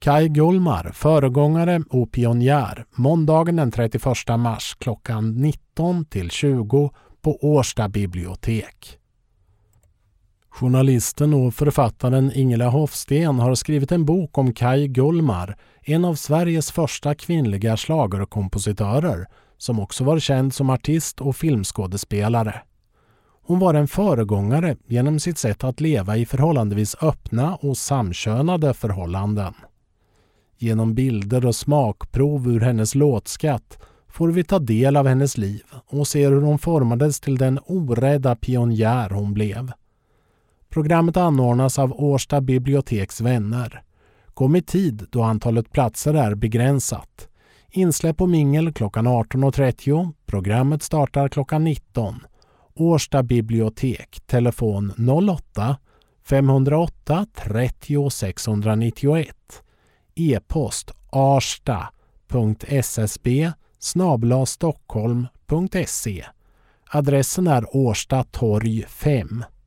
Kaj Gullmar, föregångare och pionjär, måndagen den 31 mars klockan 19 till 20 på Årsta bibliotek. Journalisten och författaren Ingela Hofsten har skrivit en bok om Kaj Gullmar, en av Sveriges första kvinnliga schlagerkompositörer, som också var känd som artist och filmskådespelare. Hon var en föregångare genom sitt sätt att leva i förhållandevis öppna och samkönade förhållanden. Genom bilder och smakprov ur hennes låtskatt får vi ta del av hennes liv och se hur hon formades till den orädda pionjär hon blev. Programmet anordnas av Årsta biblioteks vänner. Kom i tid då antalet platser är begränsat. Insläpp och mingel klockan 18.30. Programmet startar klockan 19. Årsta bibliotek, telefon 08 508 30 691. E-post arsta.ssb@stockholm.se. Adressen är Årsta torg 5.